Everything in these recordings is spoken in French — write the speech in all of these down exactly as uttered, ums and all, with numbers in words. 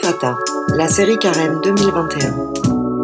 Ephata, la série Carême deux mille vingt et un.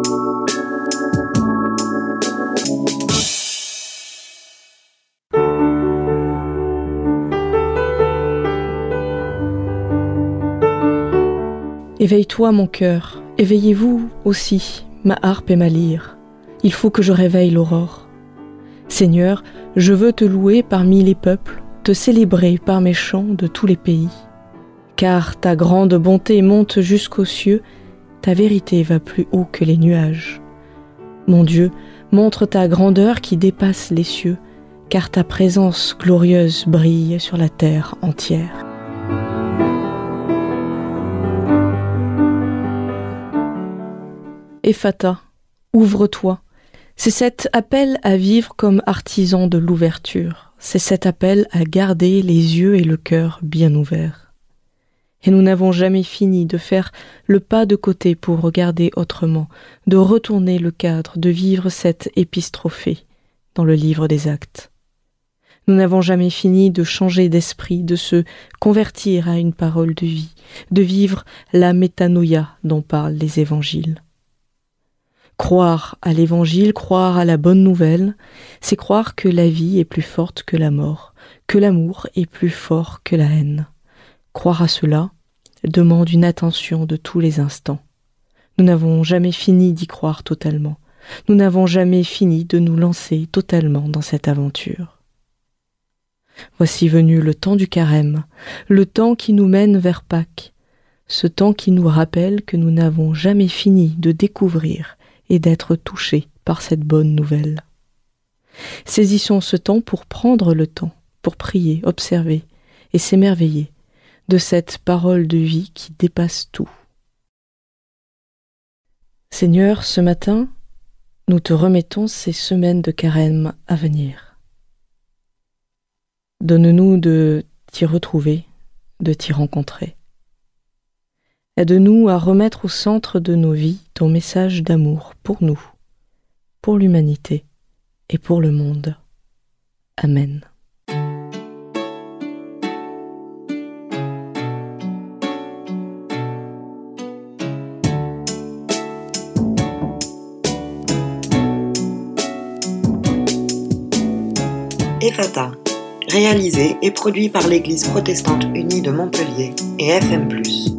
Éveille-toi mon cœur, éveillez-vous aussi, ma harpe et ma lyre. Il faut que je réveille l'aurore. Seigneur, je veux te louer parmi les peuples, te célébrer par mes chants de tous les pays. Car ta grande bonté monte jusqu'aux cieux, ta vérité va plus haut que les nuages. Mon Dieu, montre ta grandeur qui dépasse les cieux, car ta présence glorieuse brille sur la terre entière. Ephata, ouvre-toi. C'est cet appel à vivre comme artisan de l'ouverture. C'est cet appel à garder les yeux et le cœur bien ouverts. Et nous n'avons jamais fini de faire le pas de côté pour regarder autrement, de retourner le cadre, de vivre cette épistrophée dans le livre des Actes. Nous n'avons jamais fini de changer d'esprit, de se convertir à une parole de vie, de vivre la métanoïa dont parlent les évangiles. Croire à l'évangile, croire à la bonne nouvelle, c'est croire que la vie est plus forte que la mort, que l'amour est plus fort que la haine. Croire à cela demande une attention de tous les instants. Nous n'avons jamais fini d'y croire totalement. Nous n'avons jamais fini de nous lancer totalement dans cette aventure. Voici venu le temps du carême, le temps qui nous mène vers Pâques, ce temps qui nous rappelle que nous n'avons jamais fini de découvrir et d'être touchés par cette bonne nouvelle. Saisissons ce temps pour prendre le temps, pour prier, observer et s'émerveiller de cette parole de vie qui dépasse tout. Seigneur, ce matin, nous te remettons ces semaines de carême à venir. Donne-nous de t'y retrouver, de t'y rencontrer. Aide-nous à remettre au centre de nos vies ton message d'amour pour nous, pour l'humanité et pour le monde. Amen. Ephata, réalisé et produit par l'Église protestante unie de Montpellier et F M plus.